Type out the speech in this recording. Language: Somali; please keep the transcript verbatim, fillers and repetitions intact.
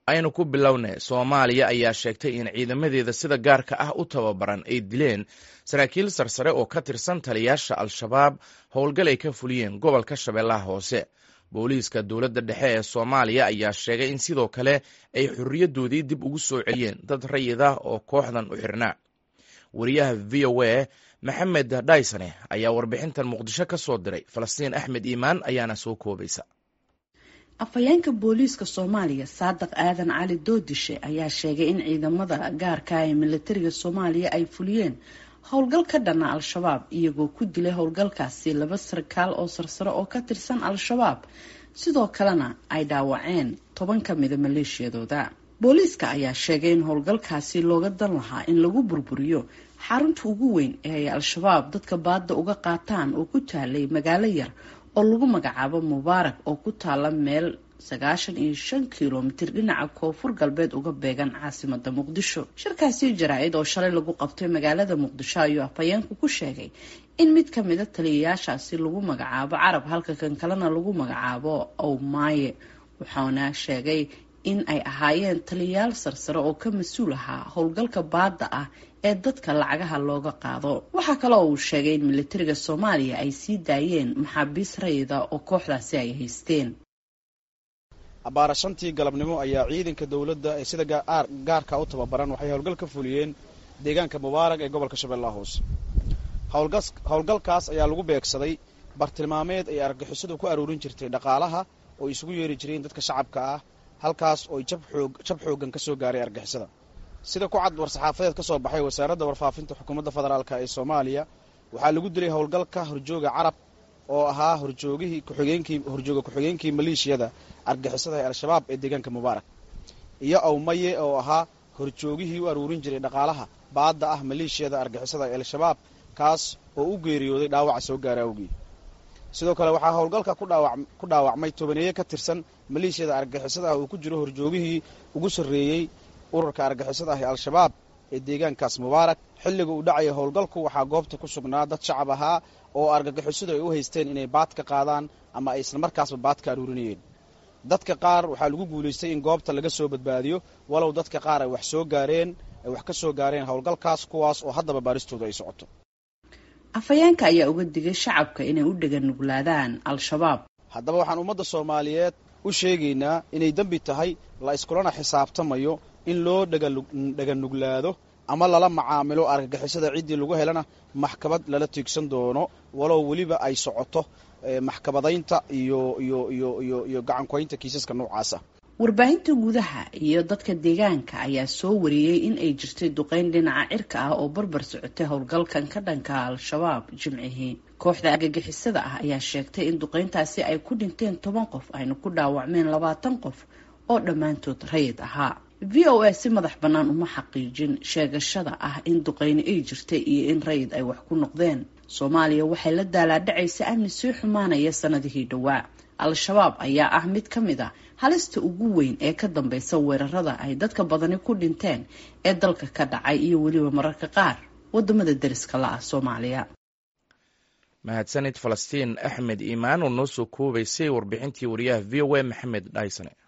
aynu ku bilownay Soomaaliya ayaa sheegtay in ciidamadeeda sida gaarka ah u tababaran ay dileen saraakiil sarsare oo ka tirsan taliyaasha Al-Shabaab howlgal ay ka fuliyeen gobolka Shabeellaha Hoose. Booliiska dowladda dhexe ee Soomaaliya ayaa sheegay in sidoo kale ay xurriyadoodii dib ugu soo celiyeen dad rayid ah oo kooxdan u xirnaa. Wariyaha V O A Maxamed Dhaysane ayaa warbixintan Muqdisho ka soo diray. Falastiin Axmed Iimaan ayaana soo koobaysa. afhayeenka booliiska Soomaaliya Saadaq Aadan Cali Doodishe ayaa sheegay in ciidamada gaarka ah ee militariga Soomaaliya ay fuliyeen howlgal ka dhan ah Al-Shabaab iyagoo ku dilay howlgalkaasi laba sarkaal oo sarsare oo ka tirsan Al-Shabaab sidoo kalena ay dhaawaceen toban ka mid ah maleeshiyadooda. booliiska ayaa sheegay in howlgalkaasi looga dan lahaa in lagu burburiyo xarunta ugu weyn ee ay Al-Shabaab dadka baadda uga qaataan oo ku taalay magaalo yar oo lagu magacaabo Mubaarak oo ku taala meel sagaashan iyo shan kiiloomitir dhinaca koonfur galbeed uga beegan caasimadda Muqdisho. Shirkaasi jaraa'id oo shalay lagu qabtay magaalada Muqdisho ayuu afhayeenku ku sheegay in mid ka mid ah taliyayaashaasi lagu magacaabo Carab halka kan kalena lagu magacaabo Owmaaye, wuxuuna sheegay in ay ahaayeen taliyayaal sarsare oo ka mas'uul ahaa howlgalka baadda ah ee dadka lacagaha looga qaado. Waxaa kale oo uu sheegay in militariga Soomaaliya ay sii daayeen maxaabiis rayida oo kooxdaasi ay haysteen. abaara shantii galabnimo ayaa ciidanka dowladda ee sida gaarka u tababaran waxay howlgal ka fuliyeen deegaanka Mubaarak ee gobolka Shabeellaha Hoose. howlgalkaas ayaa lagu beegsaday bartilmaameed ay argagixisadu ku aruurin jirtay dhaqaalaha oo isugu yeeri jireen dadka shacabka ah halkaas oo jab xoog jab xoogan ka soo gaaray argagixisada. sida ku cad war-saxaafadeed ka soo baxay wasaaradda warfaafinta xukuumadda federaalka ee Soomaaliya waxaa lagu dilay howlgalka horjooga Carab oo ahaa horjoogihii ku-xigeenkii horjooga ku-xigeenkii maleeshiyada argagixisada ee Al-Shabaab ee deegaanka Mubaarak iyo Owmaaye oo ahaa horjoogihii u aruurin jiray dhaqaalaha baadda ah maleeshiyada argagixisada ee Al-Shabaab kaas oo u geeriyooday dhaawac soo gaaray awgii. sidoo kale waxaa howlgalka ku dhaawac ku dhaawacmay tobaneeye ka tirsan maleeshiyada argagixisada ah oo ku jiro horjoogihii ugu sarreeyay ururka argagixisada ah ee Al-Shabaab ee deegaankaas Mubaarak. xilliga uu dhacay howlgalku waxaa goobta ku sugnaa dad shacab ahaa oo argagixisadu ay u haysteen inay baad ka qaadaan ama ay isla markaasba baad ka aruurinayeen. dadka qaar waxaa lagu guulaystay in goobta laga soo badbaadiyo walow dadka qaar ay wax soo gaareen ay wax ka soo gaareen howlgalkaas kuwaas oo haddaba baaristooda ay socoto. afhayeenka ayaa uga digay shacabka inay u dhagan nuglaadaan Al-Shabaab. haddaba waxaan ummadda Soomaaliyeed u sheegaynaa inay dambi tahay la iskulana xisaabtamayo in loo dhagan nuglaado ama lala macaamilo argagixisada ciddii lagu helana maxkamad lala tiigsan doono walow weliba ay socoto maxkamadaynta iyo iyo iyo iyo iyo gacankoynta kiisaska noocaasa. warbaahinta gudaha iyo dadka deegaanka ayaa soo wariyey in ay jirtay duqeyn dhinaca cirka ah oo barbar socotay howlgalkan ka dhanka Al-Shabaab jimcihii. kooxda argagixisada ah ayaa sheegtay in duqeyntaasi ay ku dhinteen toban qof ayna ku dhaawacmeen labaatan qof oo dhammaantood rayid ahaa. V O A si madax bannaan uma xaqiijin sheegashada ah in duqeyni ay jirtay iyo in rayid ay wax ku noqdeen. Soomaaliya waxay la daalaadhacaysa amni sii xumaanaya sanadihii dhowaa. Al-Shabaab ayaa ah mid ka mid ah halista ugu weyn ee ka dambaysa weerarada ay dadka badani ku dhinteen ee dalka ka dhacay iyo weliba mararka qaar wadamada deriska la ah Soomaaliya. mahadsanid Falastiin Axmed Iimaan oo noo soo koobaysay warbixintii wariyaha V O A Maxamed Dhaysane.